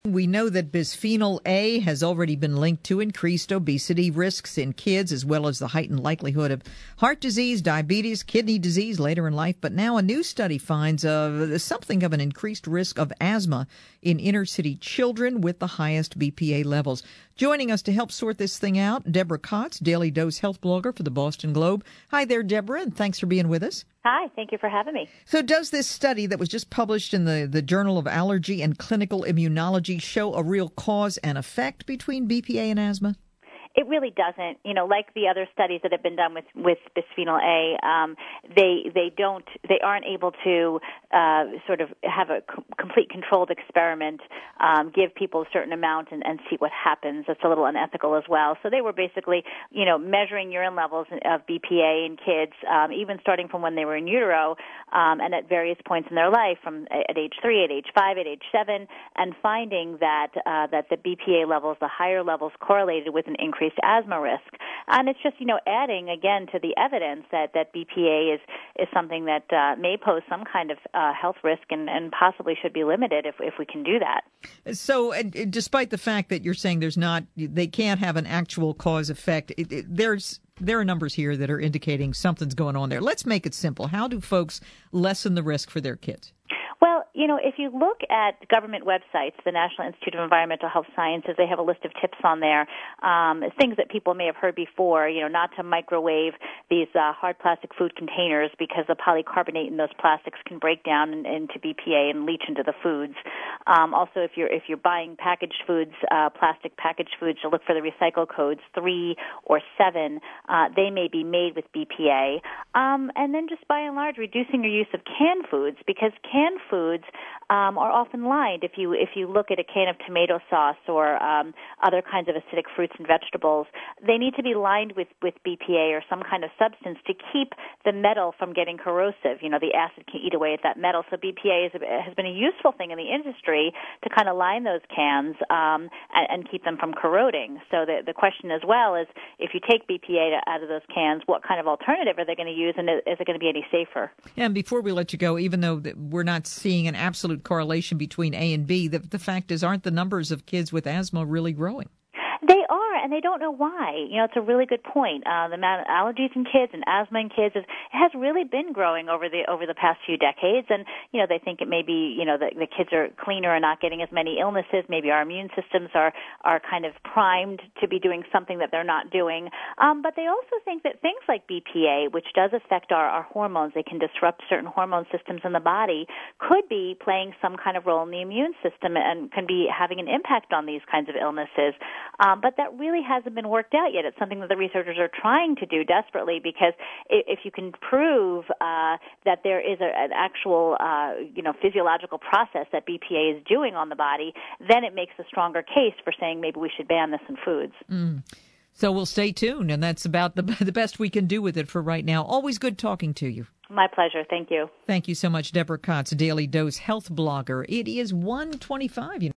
We know that bisphenol A has already been linked to increased obesity risks in kids, as well as the heightened likelihood of heart disease, diabetes, kidney disease later in life. But now a new study finds something of an increased risk of asthma in inner city children with the highest BPA levels. Joining us to help sort this thing out, Deborah Kotz, Daily Dose health blogger for the Boston Globe. Hi there, Deborah, and thanks for being with us. Hi, thank you for having me. So does this study that was just published in the Journal of Allergy and Clinical Immunology show a real cause and effect between BPA and asthma? It really doesn't. You know, like the other studies that have been done with bisphenol A, they aren't able to sort of have a complete controlled experiment, give people a certain amount and see what happens. That's a little unethical as well. So they were basically, measuring urine levels of BPA in kids, even starting from when they were in utero, and at various points in their life, from at age 3, at age 5, at age 7, and finding that the BPA levels, the higher levels, correlated with an increased asthma risk. And it's just, adding again to the evidence that BPA is something that may pose some kind of health risk and possibly should be limited if we can do that. So despite the fact that you're saying they can't have an actual cause effect, there are numbers here that are indicating something's going on there. Let's make it simple. How do folks lessen the risk for their kids? Well, if you look at government websites, the National Institute of Environmental Health Sciences, they have a list of tips on there, things that people may have heard before, not to microwave these hard plastic food containers because the polycarbonate in those plastics can break down into BPA and leach into the foods. Also, if you're buying packaged foods, plastic packaged foods, to look for the recycle codes 3 or 7. They may be made with BPA. And then just by and large, reducing your use of canned foods, because canned foods are often lined. If you look at a can of tomato sauce or other kinds of acidic fruits and vegetables, they need to be lined with BPA or some kind of substance to keep the metal from getting corrosive. The acid can eat away at that metal. So BPA has been a useful thing in the industry to kind of line those cans and keep them from corroding. So the question as well is, if you take BPA out of those cans, what kind of alternative are they going to use, and is it going to be any safer? And before we let you go, even though we're not seeing an absolute correlation between A and B, the fact is, aren't the numbers of kids with asthma really growing? They are, and they don't know why. It's a really good point. The amount of allergies in kids and asthma in kids has really been growing over the past few decades. And they think it may be the kids are cleaner and not getting as many illnesses. Maybe our immune systems are kind of primed to be doing something that they're not doing. But they also think that things like BPA, which does affect our hormones, they can disrupt certain hormone systems in the body, could be playing some kind of role in the immune system and can be having an impact on these kinds of illnesses. But that really hasn't been worked out yet. It's something that the researchers are trying to do desperately, because if you can prove that there is an actual, physiological process that BPA is doing on the body, then it makes a stronger case for saying maybe we should ban this in foods. So we'll stay tuned, and that's about the best we can do with it for right now. Always good talking to you. My pleasure. Thank you. Thank you so much, Deborah Kotz, Daily Dose health blogger. It is 1:25.